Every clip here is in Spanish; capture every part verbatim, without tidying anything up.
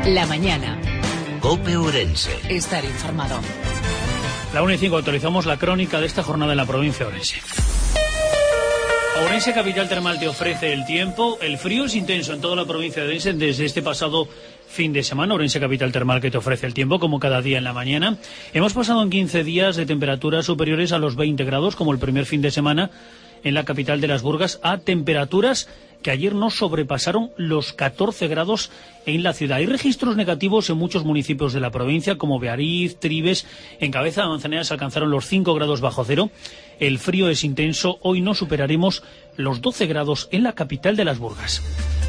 La mañana. COPE Ourense. Estar informado. La una y cinco actualizamos la crónica de esta jornada en la provincia de Ourense. Ourense Capital Termal te ofrece el tiempo. El frío es intenso en toda la provincia de Ourense desde este pasado fin de semana. Ourense Capital Termal que te ofrece el tiempo como cada día en la mañana. Hemos pasado en quince días de temperaturas superiores a los veinte grados como el primer fin de semana en la capital de las Burgas, a temperaturas que ayer no sobrepasaron los catorce grados en la ciudad. Hay registros negativos en muchos municipios de la provincia, como Beariz, Tribes. En Cabeza de Manzanera se alcanzaron los cinco grados bajo cero. El frío es intenso. Hoy no superaremos los doce grados en la capital de las Burgas.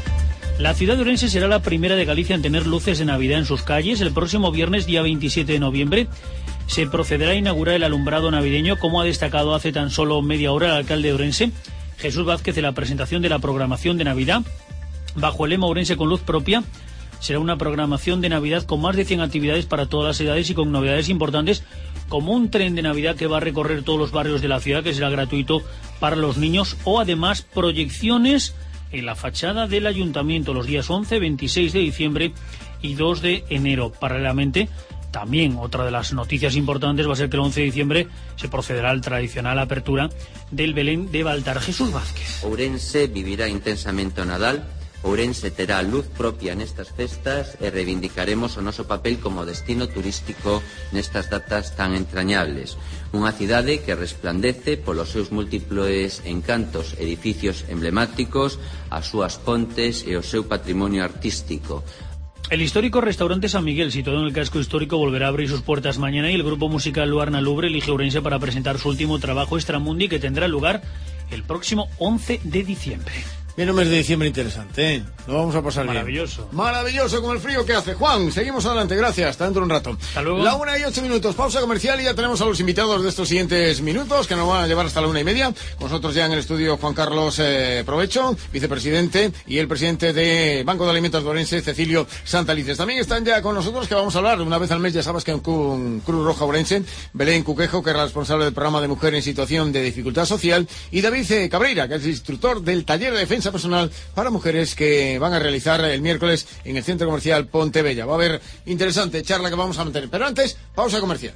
La ciudad de Ourense será la primera de Galicia en tener luces de Navidad en sus calles. El próximo viernes, día veintisiete de noviembre, se procederá a inaugurar el alumbrado navideño, como ha destacado hace tan solo media hora el alcalde de Ourense, Jesús Vázquez, en la presentación de la programación de Navidad. Bajo el lema Ourense con luz propia, será una programación de Navidad con más de cien actividades para todas las edades y con novedades importantes, como un tren de Navidad que va a recorrer todos los barrios de la ciudad, que será gratuito para los niños, o además proyecciones en la fachada del ayuntamiento los días once, veintiséis de diciembre y dos de enero. Paralelamente, también otra de las noticias importantes va a ser que el once de diciembre se procederá al tradicional apertura del Belén de Baltar. Jesús Vázquez. Ourense vivirá intensamente o Nadal. Ourense terá luz propia nestas festas e reivindicaremos o noso papel como destino turístico nestas datas tan entrañables. Unha cidade que resplandece polos seus múltiples encantos, edificios emblemáticos, as súas pontes e o seu patrimonio artístico. El histórico restaurante San Miguel, situado en el casco histórico, volverá a abrir sus puertas mañana y el grupo musical Luarna Lubre elige Ourense para presentar su último trabajo, Extramundi, que tendrá lugar el próximo once de diciembre. Viene un mes de diciembre interesante, ¿eh? Lo vamos a pasar Maravilloso. bien. Maravilloso. Con el frío que hace. Juan, seguimos adelante, gracias. Hasta dentro de un rato. Hasta luego. La una y ocho minutos, pausa comercial y ya tenemos a los invitados de estos siguientes minutos que nos van a llevar hasta la una y media. Con nosotros ya en el estudio Juan Carlos eh, Provecho, vicepresidente, y el presidente de Banco de Alimentos de Ourense, Cecilio Santalices. También están ya con nosotros, que vamos a hablar una vez al mes, ya sabes que en Cruz Roja Ourense, Belén Cuquejo, que es la responsable del programa de Mujer en Situación de Dificultad Social, y David eh, Cabreira, que es instructor del taller de defensa personal para mujeres que van a realizar el miércoles en el Centro Comercial Pontebella. Va a haber interesante charla que vamos a mantener. Pero antes, pausa comercial.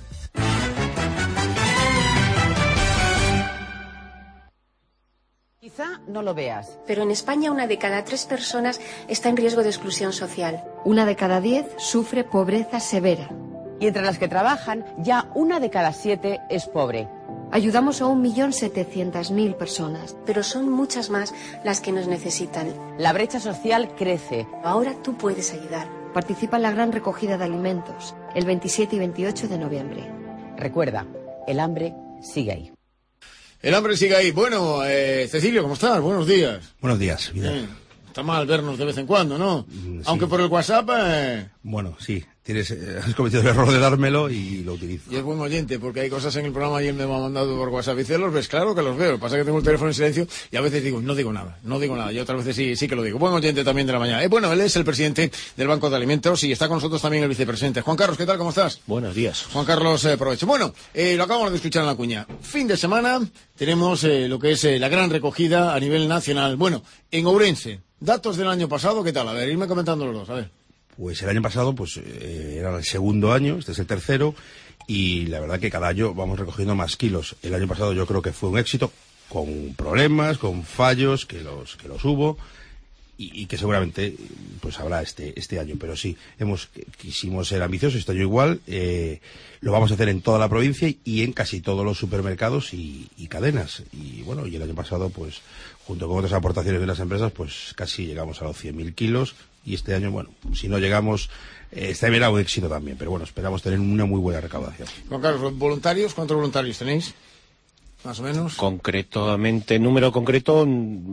Quizá no lo veas, pero en España una de cada tres personas está en riesgo de exclusión social. Una de cada diez sufre pobreza severa. Y entre las que trabajan, ya una de cada siete es pobre. Ayudamos a un millón setecientas mil personas. Pero son muchas más las que nos necesitan. La brecha social crece. Ahora tú puedes ayudar. Participa en la gran recogida de alimentos, el veintisiete y veintiocho de noviembre. Recuerda, el hambre sigue ahí. El hambre sigue ahí. Bueno, eh, Cecilio, ¿cómo estás? Buenos días. Buenos días. Eh, está mal vernos de vez en cuando, ¿no? Mm, sí. Aunque por el WhatsApp... Eh... Bueno, sí. Tienes, eh, has cometido el error de dármelo y lo utilizo. Y es buen oyente, porque hay cosas en el programa y él me ha mandado por WhatsApp. Y dice, ¿los ves? Claro que los veo. Lo que pasa es que tengo el teléfono en silencio y a veces digo, no digo nada, no digo nada. Y otras veces sí, sí que lo digo. Buen oyente también de la mañana. Eh, bueno, él es el presidente del Banco de Alimentos y está con nosotros también el vicepresidente. Juan Carlos, ¿qué tal? ¿Cómo estás? Buenos días. Juan Carlos eh, Provecho. Bueno, eh, lo acabamos de escuchar en la cuña. Fin de semana tenemos eh, lo que es eh, la gran recogida a nivel nacional. Bueno, en Ourense, datos del año pasado, ¿qué tal? A ver, irme comentando los dos, a ver. Pues el año pasado pues eh, era el segundo año, este es el tercero, y la verdad que cada año vamos recogiendo más kilos. El año pasado yo creo que fue un éxito, con problemas, con fallos, que los que los hubo, y, y que seguramente pues habrá este este año. Pero sí, hemos quisimos ser ambiciosos, este año igual, eh, lo vamos a hacer en toda la provincia y en casi todos los supermercados y, y cadenas. Y bueno, y el año pasado pues junto con otras aportaciones de las empresas pues casi llegamos a los cien mil kilos. Y este año, bueno, si no llegamos, eh, este año era un éxito también, pero bueno, esperamos tener una muy buena recaudación. Juan Carlos, ¿voluntarios? ¿Cuántos voluntarios tenéis? Más o menos. Concretamente, número concreto,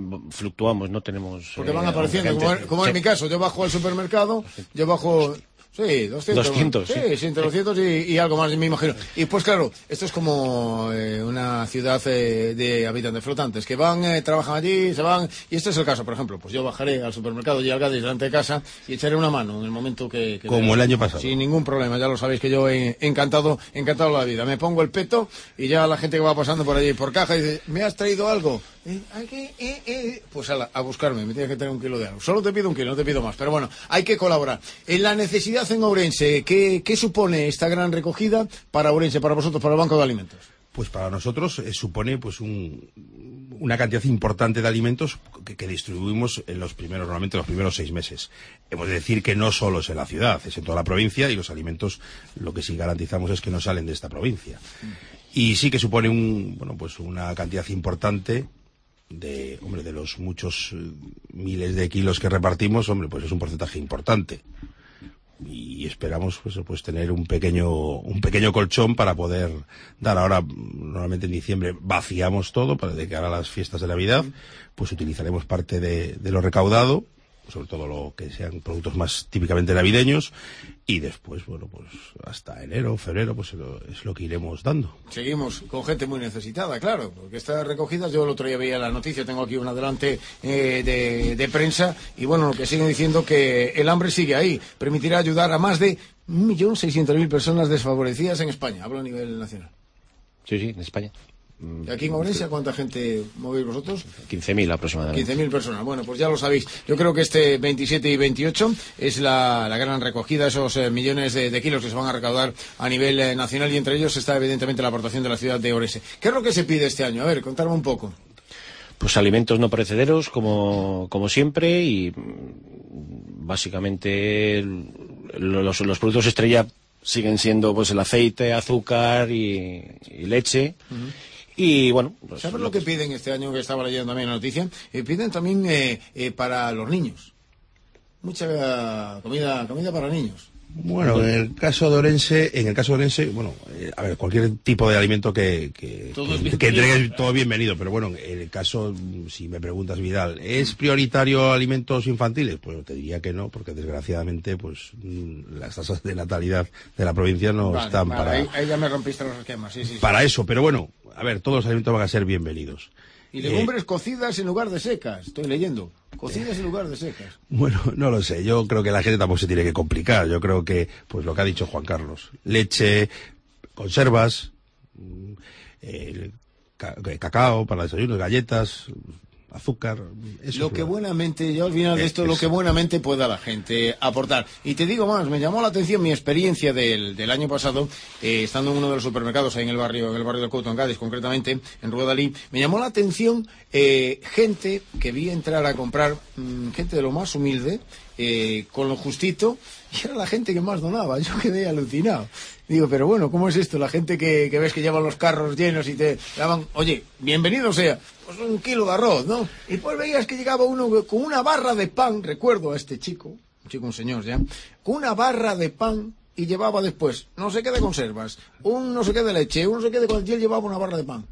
fluctuamos, no tenemos... Porque van eh, apareciendo, como, como sí. en mi caso, yo bajo al supermercado, yo bajo Sí, doscientos. doscientos, sí. Sí, sí, entre doscientos y, y algo más, me imagino. Y pues claro, esto es como eh, una ciudad eh, de habitantes flotantes, que van, eh, trabajan allí, se van, y este es el caso, por ejemplo, pues yo bajaré al supermercado y al Gadis delante de casa y echaré una mano en el momento que... que como tenga. el año pasado. Sin ningún problema, ya lo sabéis que yo he encantado, encantado la vida. Me pongo el peto y ya la gente que va pasando por allí, por caja, dice, ¿me has traído algo? ¿Eh? Aquí, eh, eh. Pues a, la, a buscarme, me tienes que tener un kilo de algo. Solo te pido un kilo, no te pido más, pero bueno, hay que colaborar. En la necesidad en Ourense, ¿qué, qué supone esta gran recogida para Ourense, para vosotros, para el Banco de Alimentos? Pues para nosotros eh, supone pues un, una cantidad importante de alimentos que, que distribuimos en los primeros, normalmente los primeros seis meses. Hemos de decir que no solo es en la ciudad, es en toda la provincia, y los alimentos lo que sí garantizamos es que no salen de esta provincia. Y sí que supone un, bueno, pues una cantidad importante de, hombre, de los muchos eh, miles de kilos que repartimos, hombre, pues es un porcentaje importante. Y esperamos pues, pues tener un pequeño un pequeño colchón para poder dar. Ahora, normalmente en diciembre vaciamos todo para de cara a las fiestas de Navidad, pues utilizaremos parte de, de lo recaudado, sobre todo lo que sean productos más típicamente navideños, y después, bueno, pues hasta enero, febrero, pues es lo que iremos dando. Seguimos con gente muy necesitada, claro, porque estas recogidas, yo el otro día veía la noticia, tengo aquí una delante eh, de, de prensa, y bueno, lo que siguen diciendo que el hambre sigue ahí, permitirá ayudar a más de un millón seiscientas mil personas desfavorecidas en España, hablo a nivel nacional. Sí, sí, en España. ¿Y aquí en Ourense cuánta gente movéis vosotros? quince mil aproximadamente. quince mil personas. Bueno, pues ya lo sabéis. Yo creo que este veintisiete y veintiocho es la, la gran recogida, esos eh, millones de, de kilos que se van a recaudar a nivel eh, nacional, y entre ellos está evidentemente la aportación de la ciudad de Ourense. ¿Qué es lo que se pide este año? A ver, contadme un poco. Pues alimentos no perecederos, como, como siempre, y básicamente los, los productos estrella siguen siendo pues el aceite, azúcar y, y leche. Uh-huh. Y bueno, pues, ¿sabes lo que piden este año, que estaba leyendo también la noticia? Eh, piden también eh, eh, para los niños. Mucha comida comida para niños. Bueno, en el caso de Ourense, en el caso de Ourense, bueno, eh, a ver, cualquier tipo de alimento que que, que, que entregue todo bienvenido, pero bueno, en el caso, si me preguntas, Vidal, ¿es prioritario alimentos infantiles? Pues te diría que no, porque desgraciadamente, pues las tasas de natalidad de la provincia no vale, están vale, para... Ahí, ahí ya me rompiste los esquemas, sí, sí, sí. Para eso, pero bueno, a ver, todos los alimentos van a ser bienvenidos. Y legumbres eh, cocidas en lugar de secas, estoy leyendo. Cocidas en lugar de secas. Bueno, no lo sé. Yo creo que la gente tampoco se tiene que complicar. Yo creo que, pues lo que ha dicho Juan Carlos, leche, conservas, eh, cacao para desayunos, galletas, azúcar. Eso lo que lo... buenamente, yo al final de esto, es, lo que buenamente pueda la gente aportar. Y te digo más, me llamó la atención mi experiencia del, del año pasado, eh, estando en uno de los supermercados ahí en el barrio, en el barrio de Couto, en Cádiz, concretamente, en Ruedalí, me llamó la atención eh, gente que vi entrar a comprar, mmm, gente de lo más humilde, eh, con lo justito, y era la gente que más donaba. Yo quedé alucinado. Digo, pero bueno, ¿cómo es esto? La gente que, que ves que llevan los carros llenos y te llaman, oye, bienvenido sea, pues un kilo de arroz, ¿no? Y pues veías que llegaba uno con una barra de pan, recuerdo a este chico, un chico, un señor ya, con una barra de pan, y llevaba después no sé qué de conservas, un no sé qué de leche, un no sé qué de cual, y él llevaba una barra de pan.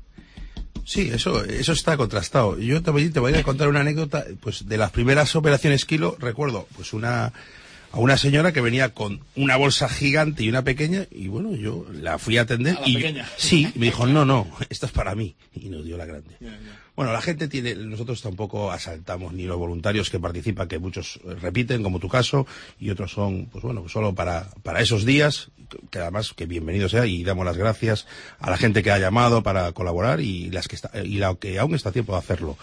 Sí, eso eso está contrastado. Yo te voy, te voy a contar una anécdota, pues de las primeras operaciones kilo, recuerdo, pues una... a una señora que venía con una bolsa gigante y una pequeña, y bueno, yo la fui a atender. ¿A la y pequeña? Sí, y me dijo, no, no, esta es para mí, y nos dio la grande. Yeah, yeah. Bueno, la gente tiene, nosotros tampoco asaltamos, ni los voluntarios que participan, que muchos repiten, como tu caso, y otros son, pues bueno, solo para, para esos días, que además, que bienvenido sea, y damos las gracias a la gente que ha llamado para colaborar, y las que está, y la que aún está a tiempo de hacerlo.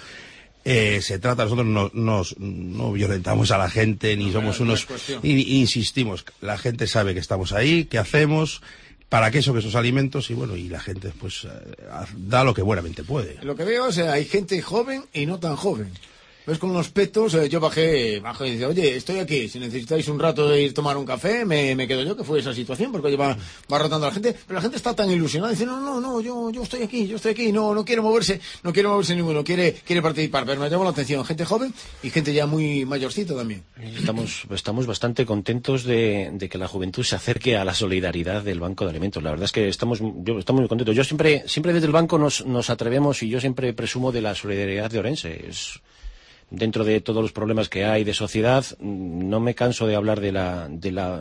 Eh, se trata, nosotros no, nos, no violentamos a la gente, ni no, somos unos... Y, insistimos, la gente sabe que estamos ahí, que hacemos, para qué son esos alimentos, y bueno, y la gente pues eh, da lo que buenamente puede. Lo que veo, o sea, hay gente joven y no tan joven. Ves con los petos, eh, yo bajé, bajo y dice, oye, estoy aquí, si necesitáis un rato de ir a tomar un café, me, me quedo yo, que fue esa situación, porque va, va rotando la gente, pero la gente está tan ilusionada, dice, no, no, no, yo, yo estoy aquí, yo estoy aquí, no, no quiero moverse, no quiero moverse ninguno, quiere, quiere participar, pero me llama la atención, gente joven y gente ya muy mayorcita también. Estamos, estamos bastante contentos de, de que la juventud se acerque a la solidaridad del Banco de Alimentos, la verdad es que estamos, yo, estamos muy contentos, yo siempre, siempre desde el banco nos, nos atrevemos, y yo siempre presumo de la solidaridad de Ourense, es... Dentro de todos los problemas que hay de sociedad, no me canso de hablar de la, de la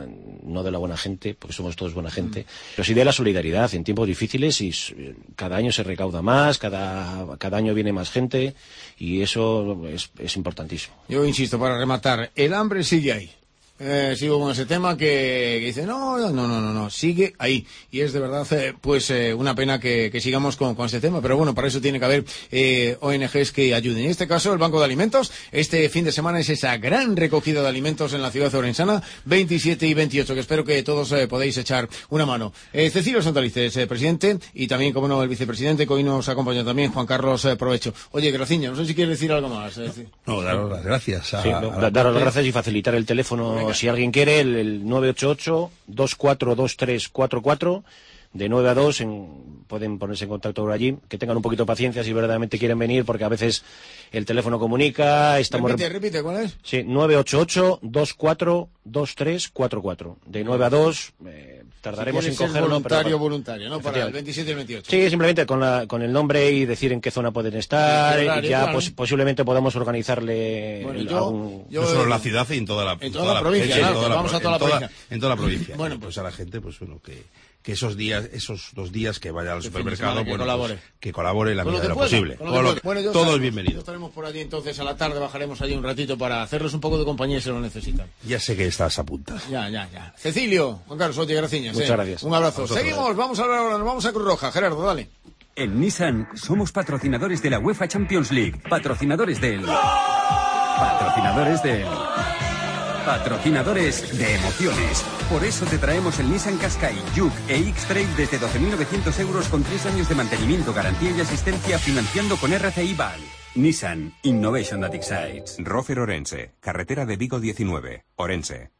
no de la buena gente, porque somos todos buena gente, mm. pero sí de la solidaridad en tiempos difíciles, y cada año se recauda más, cada, cada año viene más gente, y eso es, es importantísimo. Yo insisto, para rematar, el hambre sigue ahí. Eh, sigo con ese tema que, que dice, no, no, no, no, no, sigue ahí. Y es de verdad, eh, pues, eh, una pena que, que sigamos con, con ese tema. Pero bueno, para eso tiene que haber eh, O N Ges que ayuden. En este caso, el Banco de Alimentos, este fin de semana es esa gran recogida de alimentos en la ciudad orensana, veintisiete y veintiocho, que espero que todos eh, podéis echar una mano. Eh, Cecilio Santalices, eh, presidente, y también, como no, el vicepresidente, que hoy nos acompaña también, Juan Carlos eh, Provecho. Oye, Graciña, no sé si quieres decir algo más. Eh, no, daros las gracias. A, sí, no, a daros las gracias y facilitar el teléfono. Si alguien quiere, el, el nueve ocho ocho, dos cuatro dos tres cuatro cuatro, de nueve a dos, en, pueden ponerse en contacto por allí, que tengan un poquito de paciencia si verdaderamente quieren venir, porque a veces el teléfono comunica, estamos... Repite, repite, ¿cuál es? Sí, nueve ocho ocho, dos cuatro dos tres cuatro cuatro, de nueve a dos, eh, tardaremos si en cogerlo. voluntario, pero, voluntario, ¿no? Para el veintisiete y el veintiocho. Sí, simplemente con, la, con el nombre y decir en qué zona pueden estar, sí, horario, ya claro. pos, posiblemente podamos organizarle bueno, el, yo, algún... yo, no solo en la ciudad y en toda la, en toda toda la provincia, sí, claro, toda la, vamos a toda la provincia. En toda la provincia. Bueno, pues, pues a la gente, pues bueno, que... que esos días, esos dos días que vaya al supermercado, que bueno, colabore. Pues, que colabore en la medida de lo pueda, posible. Con lo que, bueno, todo es estaremos, bienvenido. Estaremos por allí entonces a la tarde, bajaremos allí un ratito para hacerles un poco de compañía si lo necesitan. Ya sé que estás a puntas. Ya, ya, ya. Cecilio, Juan Carlos, oye, gracias. Muchas eh. gracias. Un abrazo. Seguimos, vamos a hablar ahora, nos vamos a Cruz Roja. Gerardo, dale. En Nissan somos patrocinadores de la UEFA Champions League, patrocinadores del... Patrocinadores del... Patrocinadores de emociones. Por eso te traemos el Nissan Qashqai, Juke e X-Trail desde doce mil novecientos euros con tres años de mantenimiento, garantía y asistencia financiando con R C I Bank. Nissan Innovation that excites. Rofer Orense, carretera de Vigo diecinueve, Orense.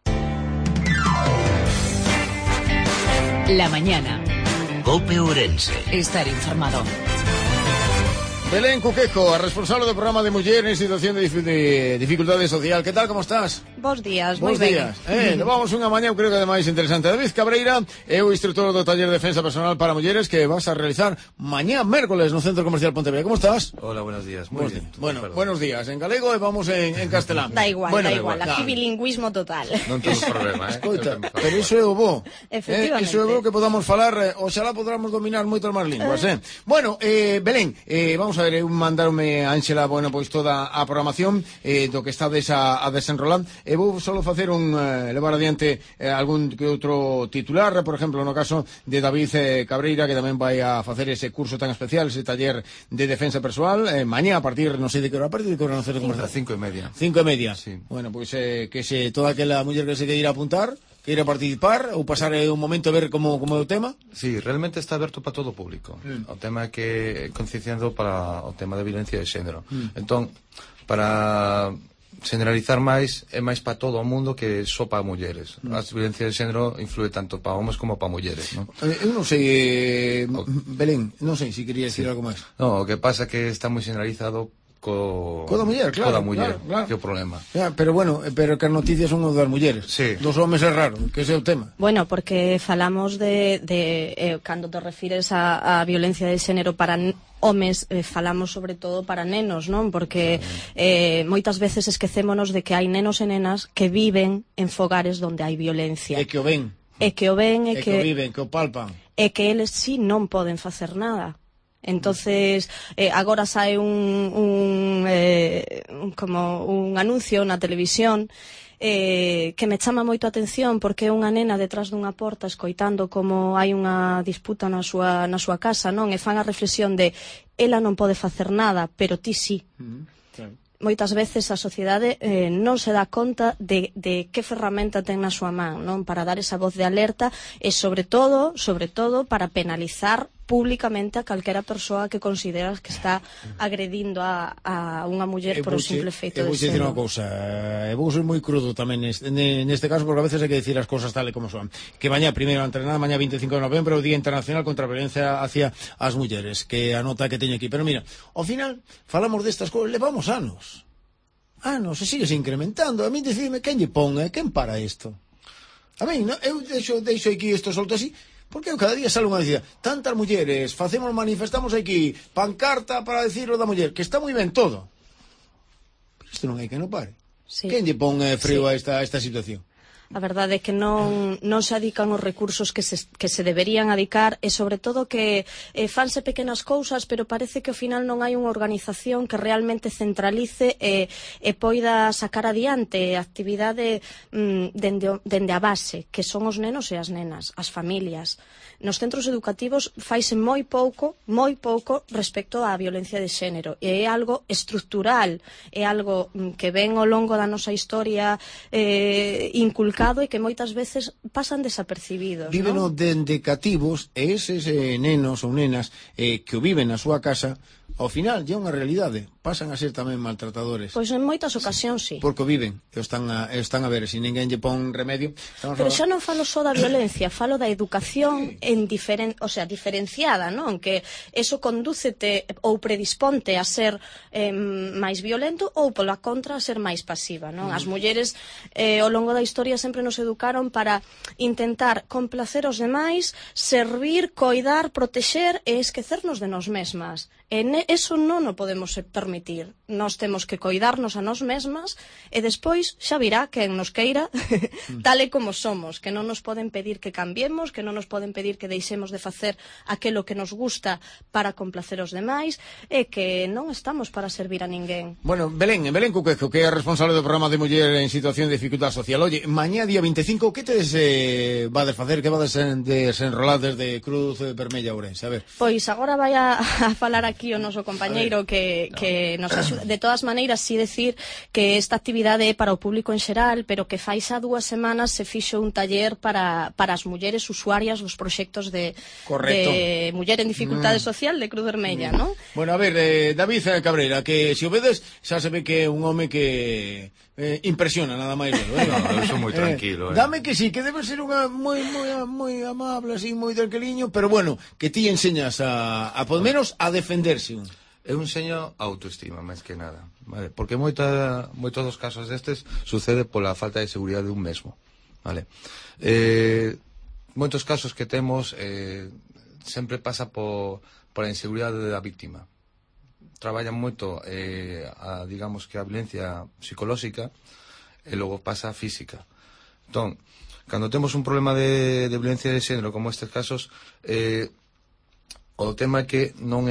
La mañana. COPE Ourense. Estar informado. Belén Cuquejo, responsable del programa de Mujer en situación de, de dificultades social. ¿Qué tal, cómo estás? Bos días, moi Bos ben. días. Eh, levamos unha mañá, creo que ademais interesante. David Cabreira é o instructor do taller de defensa personal para mulleres que vas a realizar mañá mércoles no Centro Comercial Pontevedra. ¿Cómo estás? Hola, buenos días. Muy Bos bien. Bueno, Perdón. buenos días. En galego e vamos en, en castelán. Da igual, bueno, da igual. igual. Aquí Nah. bilingüismo total. Non temos problema, eh? Escoita, pero iso é o bo. Efectivamente. Eh, iso é o bo que podamos falar, eh, oxalá podamos dominar moitas máis linguas, eh? Bueno, eh, Belén, eh, vamos a ver, eu mandaronme a Ángela, bueno, pois toda a programación eh, do que estades a, a desenrolar. E vou solo facer un, eh, levar adiante eh, algún que outro titular, por exemplo, no caso de David eh, Cabreira, que tamén vai a facer ese curso tan especial, ese taller de defensa persoal, eh, mañá a partir, non sei de que hora, a partir de que hora no Centro Comercial. Cinco e media. Cinco e media. Sí. Bueno, pois eh, que se toda aquela muller que se queira apuntar, queira participar ou pasar eh, un momento a ver como, como é o tema. Sí, realmente está aberto para todo o público. Mm. O tema é que concienciando para o tema da violencia de xénero. Mm. Entón, para generalizar máis, é máis para todo o mundo que só para mulleres. Mm. A violencia de xénero influe tanto para homes como para mulleres, non? Eh, eu non sei, eh, Belén, non sei se quería decir sí. algo máis. No, o que pasa é que está moi generalizado co... Co da muller, claro. Co da muller, claro, claro. que é o problema. Ya, pero bueno, eh, pero que as noticias son o das mulleres. Sí. Dos homes é raro, que ese é o tema. Bueno, porque falamos de, de eh, cando te refires a, a violencia de xénero para homes, eh, falamos sobre todo para nenos, non? Porque eh, moitas veces esquecémonos de que hai nenos e nenas que viven en fogares onde hai violencia. É que o ven. É que o ven, É é que, que o viven, que o palpan. É que eles sí non poden facer nada. Entonces, eh, agora sae un, un, eh, un como un anuncio na televisión eh, que me chama moito a atención porque é unha nena detrás dunha porta escoitando como hai unha disputa na súa, na súa casa, non? E fan a reflexión de ela non pode facer nada, pero ti sí. Mm, claro. Moitas veces a sociedade eh, non se dá conta de, de que ferramenta ten na súa man, non? Para dar esa voz de alerta e sobre todo, sobre todo para penalizar públicamente a calquera persoa que consideras que está agredindo a, a unha muller por o simple feito de ser. Eu vou dicir unha cousa, eu vou ser moi crudo tamén neste, neste caso, porque a veces hai que dicir as cousas tal e como son. Que mañá, primeiro, entrenada, mañá veinticinco de novembro, o Día Internacional contra a Violencia hacia as Mulleres, que a nota que teño aquí. Pero mira, ao final, falamos destas cousas, levamos anos. Anos, e sigues incrementando. A mí decidime, quen lle pon, eh? Quen para isto? A mí, no? Eu deixo, deixo aquí isto solto así, porque cada día sale unha dicida, tantas mulleres, facemos, manifestamos aquí, pancarta para decirlo da muller, que está moi ben todo. Pero isto non hai que non pare. Sí. Quen lle pon eh, frío sí. a esta, a esta situación? A verdade é que non, non se adican os recursos que se, que se deberían adicar e, sobre todo, que eh, fanse pequenas cousas, pero parece que ao final non hai unha organización que realmente centralice e, e poida sacar adiante a actividade mm, dende, dende a base, que son os nenos e as nenas, as familias. Nos centros educativos faise moi pouco, moi pouco respecto á violencia de xénero. E é algo estructural, é algo que ven ao longo da nosa historia eh, inculcado e que moitas veces pasan desapercibidos. Viven ¿no? dende cativos e eses eh, nenos ou nenas eh, que o viven na súa casa, ao final é unha realidade, pasan a ser tamén maltratadores. Pois en moitas ocasións sí. Porque o viven, e o están a, e o están a ver, se ninguén lle pon remedio. Pero xa non falo só da violencia, falo da educación en diferen, o sea, diferenciada, non? Que eso condúcete ou predisponte a ser eh, máis violento ou pola contra a ser máis pasiva, non? As mulleres eh, ao longo da historia sempre nos educaron para intentar complacer os demais, servir, coidar, protexer e esquecernos de nós mesmas. E eso non o podemos permitir. Nós temos que coidarnos a nós mesmas e despois xa virá quen nos queira tal e como somos, que non nos poden pedir que cambiemos, que non nos poden pedir que deixemos de facer aquilo que nos gusta para complacer os demais e que non estamos para servir a ninguén. Bueno, Belén, Belén Cuquejo, que é responsable do programa de Muller en Situación de Dificultad Social. Oye, mañá día veinticinco, que tedes eh, vades facer, que vades desenrolar desde Cruz Vermella Ourense? A ver. Pois agora vai a, a falar aquí aquí o noso compañeiro que, que nos axuda. De todas maneiras, sí decir que esta actividade é para o público en xeral, pero que fai xa dúas semanas se fixo un taller para, para as mulleres usuarias dos proxectos de, de Muller en Dificultade mm. Social de Cruz Vermella, mm. non? Bueno, a ver, eh, David Cabrera, que se o vedes, xa se ve que é un home que eh, impresiona nada máis. Eh? No, eu sou moi tranquilo. Eh, eh. Dame que sí, que debe ser unha moi moi moi amable, así, moi tranquiliño, pero bueno, que ti enseñas a, a por menos a defenderse un. Eu enseño autoestima, máis que nada, vale? Porque moita, moitos dos casos destes sucede pola falta de seguridade de un mesmo, vale? Eh, moitos casos que temos eh, sempre pasa por, por a inseguridade da víctima. Traballan moito eh, a, digamos que a violencia psicolóxica e logo pasa a física. Entón, cando temos un problema de, de violencia de xénero como estes casos, eh, o tema é que non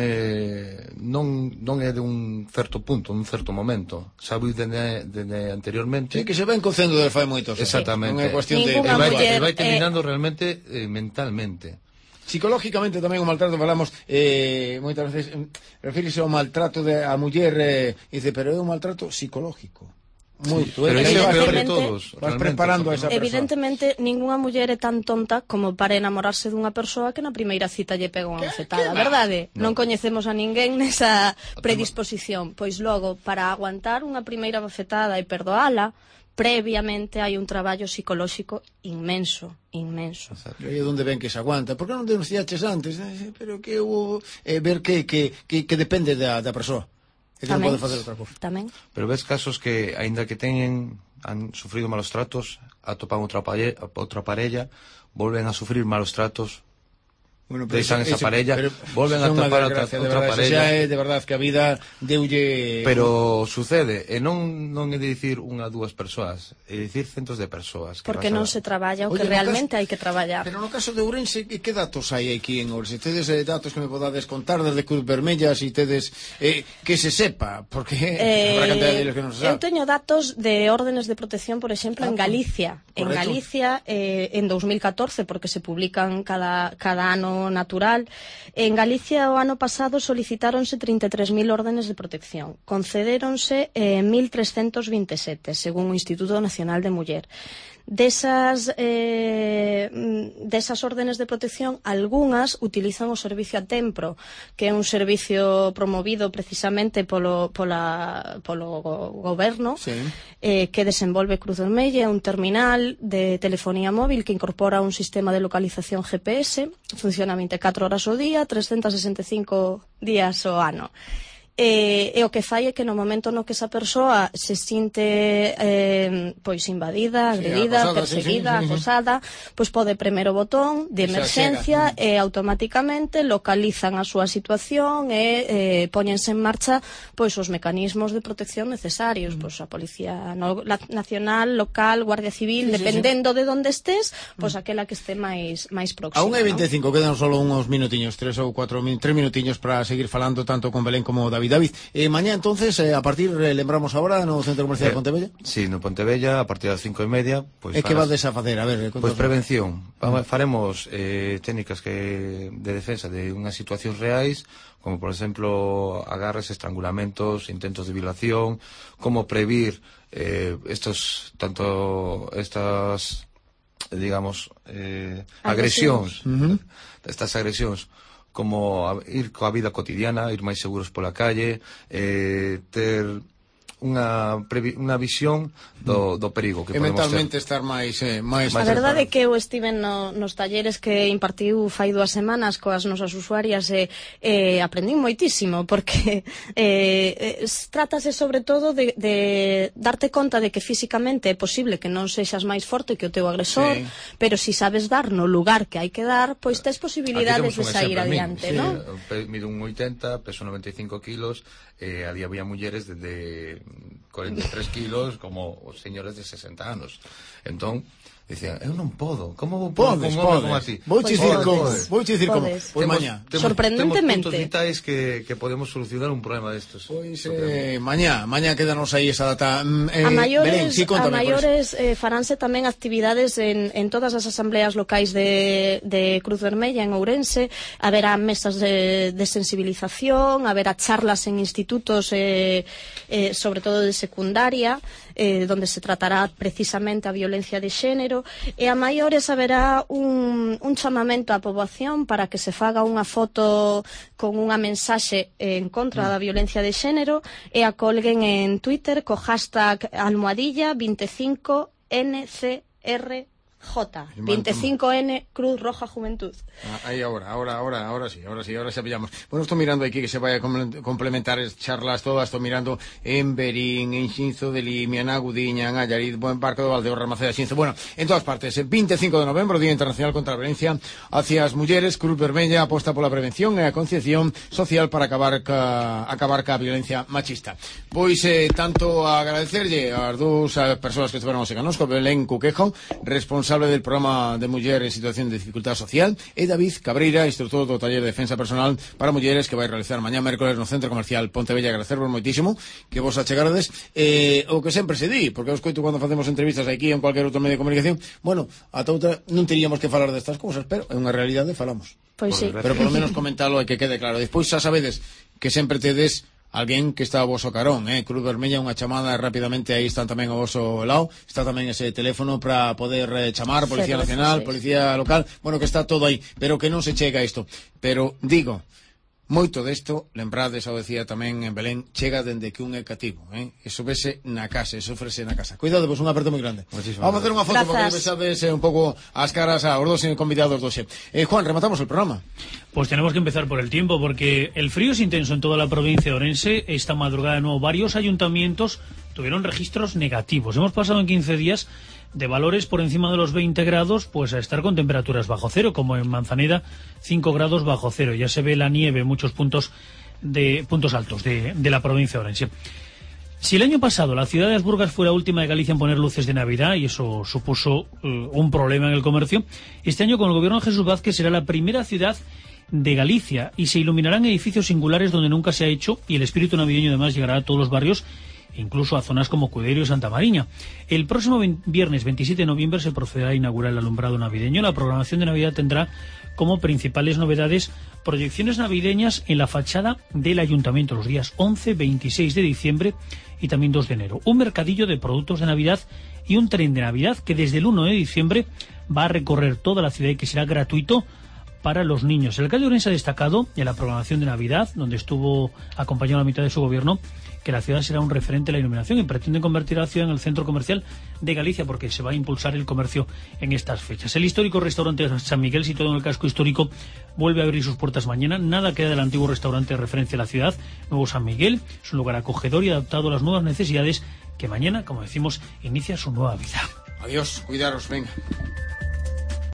é non, non é de un certo punto, un certo momento. Sabe dende, dende anteriormente. Sí, que se ven cocendo de fai moitos. Exactamente. Non é cuestión de... E vai, muller, vai terminando eh... realmente eh, mentalmente. Psicológicamente tamén o maltrato, falamos eh, moitas veces, eh, refírese ao maltrato de a muller, eh, dice, pero é un maltrato psicológico. Moito, sí, pero é é o peor de todos. Vas preparando a esa persoa. Evidentemente, ningunha muller é tan tonta como para enamorarse dunha persoa que na primeira cita lle pega unha bofetada, verdade? No. Non coñecemos a ninguén nesa predisposición. Pois logo, para aguantar unha primeira bofetada e perdoala, previamente hai un traballo psicolóxico inmenso, inmenso. E aí é onde ven que se aguanta. Por que non denunciaches antes? Eh, pero que eu eh, ver que, que, que, que depende da, da persoa. E que tamén, non pode facer outra cousa. Tamén. Pero ves casos que, aínda que teñen, han sufrido malos tratos, atopan outra parella, outra parella, volven a sufrir malos tratos, bueno, deixan esa ese, parella, volven a topar outra, outra parella. Xa é de verdade que a vida deulle... Pero sucede, e non, non é de dicir unha, dúas persoas, é de dicir centos de persoas. Porque non se traballa o que realmente hai que traballar. Pero no caso de Ourense, que datos hai aquí en Ourense? Tedes eh, datos que me podades contar desde Cruz Vermella, si tedes eh, que se sepa, porque eh, habrá cantidad de diles que non se sabe. Eu teño datos de órdenes de protección, por exemplo, ah, en Galicia. Correcto. En Galicia, eh, en dos mil catorce, porque se publican cada, cada ano natural. En Galicia o ano pasado solicitáronse trinta e tres mil órdenes de protección. Concedéronse eh, mil trescentos vinte e sete, según o Instituto Nacional de Muller. Desas, eh, desas órdenes de protección, algunhas utilizan o servicio a tempro, que é un servicio promovido precisamente polo, pola, polo goberno, sí. eh, que desenvolve Cruz Vermella, un terminal de telefonía móvil que incorpora un sistema de localización G P S, funciona vinte e catro horas ao día, trescentos sesenta e cinco días ao ano. e, e o que fai é que no momento no que esa persoa se sinte eh, pois invadida, agredida, sí, acosada, perseguida, sí, sí, sí, acosada, pois pode premer o botón de emerxencia e automáticamente localizan a súa situación e eh, póñense en marcha pois os mecanismos de protección necesarios, mm. pois a Policía no, la, Nacional, local, Guardia Civil, sí, dependendo sí, sí. de onde estés, pois mm. aquela que este máis máis próxima. A unha e veinticinco, ¿no? Quedan solo uns minutiños, tres ou cuatro, tres minutiños para seguir falando tanto con Belén como David. David, eh, mañá entonces, eh, a partir, eh, lembramos agora no Centro Comercial eh, de Pontevella? Sí, no Pontevella, a partir das cinco e media. Pues, e que vades a facer? A ver, pois pues prevención. Vamos, faremos eh, técnicas que de defensa de unhas situacións reais, como por exemplo agarres, estrangulamentos, intentos de violación, como previr eh, estos, tanto estas, digamos, eh, agresións, uh-huh. estas agresións, como ir coa vida cotidiana, ir máis seguros pola calle, eh, ter unha, unha visión do, do perigo que e podemos mentalmente ter. estar máis, eh, máis a verdade é que eu estive no, nos talleres que impartiu fai dúas semanas coas nosas usuarias e eh, aprendín moitísimo porque eh, eh, trátase sobre todo de, de darte conta de que físicamente é posible que non sexas máis forte que o teu agresor, sí. pero si sabes dar no lugar que hai que dar, pois tes posibilidades de sair adiante, sí, non? Mido un oitenta, peso noventa e cinco kilos, eh, ali había mulleres de cuarenta e tres kilos como os señores de sesenta anos. Entón, dicían, eu non podo, como vou podo podes, con un podes. como así? Vou te dicir como, vou te dicir como. Pois mañá. Sorprendentemente. Temos puntos vitais que, que podemos solucionar un problema destes. Pois eh, mañá, mañá quedanos aí esa data. Eh, a maiores, Belén, sí, a maiores eh, faránse tamén actividades en, en todas as asambleas locais de, de Cruz Vermella en Ourense, haberá mesas de, de sensibilización, haberá charlas en institutos, eh, eh, sobre todo de secundaria, eh, donde se tratará precisamente a violencia de xénero, e a maiores haberá un, un chamamento á poboación para que se faga unha foto con unha mensaxe en contra da violencia de xénero e a colguen en Twitter co hashtag almohadilla veinticinco N C R J, veinticinco N Cruz Roja Juventud. Ah, aí agora, agora, agora, agora sí, agora sí, agora xa pillamos. Bueno, estou mirando aquí que se vai a complementar as charlas todas, estou mirando en Berín, en Xinzo de Limia, en Agudiña, en Allariz, Buen Parque do Valdeorra, Maceda, Xinzo, bueno, en todas partes. El veinticinco de novembro, Día Internacional contra a Violencia hacia as mulleres, Cruz Vermella aposta pola prevención e a concienciación social para acabar ca, acabar ca violencia machista. Pois, eh, tanto a agradecerlle ás dúas persoas que estiveron se canosco, Belén Cuquejo, responsable del programa de muller en situación de dificultad social, e David Cabreira, instructor do taller de defensa personal para mulleres que vai realizar mañá mércoles no Centro Comercial Pontevella. Agradecervos moitísimo que vos achegarades eh, o que sempre se di, porque eu escoito cando facemos entrevistas aquí en cualquier outro medio de comunicación, bueno, ata outra non teríamos que falar destas cousas, pero é unha realidade, falamos. Pois sí. Pero por lo menos comentalo e que quede claro. Despois xa sabedes que sempre tedes alguén que está ao voso carón, eh? Cruz Vermella, unha chamada rapidamente, aí están tamén ao voso lado, está tamén ese teléfono para poder eh, chamar, Policía Nacional, Policía Local, bueno, que está todo aí, pero que non se chega a isto. Pero, digo, moito desto, lembrades, ao decía tamén en Belén, chega dende que un é cativo, eh? Eso vese na casa, eso ofrece na casa. Cuidado, pois un aperto moi grande. Muchísimas Vamos a hacer unha foto Grazas. porque besades eh, un pouco as caras aos dos convidados doxe. Eh, Juan, rematamos el programa. Pues tenemos que empezar por el tiempo, porque el frío es intenso en toda la provincia de Orense. Esta madrugada de nuevo varios ayuntamientos tuvieron registros negativos. Hemos pasado en quince días de valores por encima de los veinte grados, pues a estar con temperaturas bajo cero, como en Manzaneda, cinco grados bajo cero. Ya se ve la nieve en muchos puntos de puntos altos de, de la provincia de Orense. Si el año pasado la ciudad de Asburgas fue la última de Galicia en poner luces de Navidad, y eso supuso uh, un problema en el comercio, este año con el gobierno de Jesús Vázquez será la primera ciudad de Galicia y se iluminarán edificios singulares donde nunca se ha hecho, y el espíritu navideño además llegará a todos los barrios, incluso a zonas como Cuderio y Santa Mariña. El próximo viernes veintisiete de noviembre se procederá a inaugurar el alumbrado navideño. La programación de Navidad tendrá como principales novedades proyecciones navideñas en la fachada del ayuntamiento los días once, veintiséis de diciembre y también dos de enero. Un mercadillo de productos de Navidad y un tren de Navidad que desde el uno de diciembre va a recorrer toda la ciudad y que será gratuito para los niños. El alcalde de Orense ha destacado en la programación de Navidad, donde estuvo acompañado a la mitad de su gobierno, que que la ciudad será un referente en la iluminación y pretenden convertir a la ciudad en el centro comercial de Galicia porque se va a impulsar el comercio en estas fechas. El histórico restaurante San Miguel, situado en el casco histórico, vuelve a abrir sus puertas mañana. Nada queda del antiguo restaurante de referencia a la ciudad. Nuevo San Miguel es un lugar acogedor y adaptado a las nuevas necesidades que mañana, como decimos, inicia su nueva vida. Adiós, cuidaros, venga.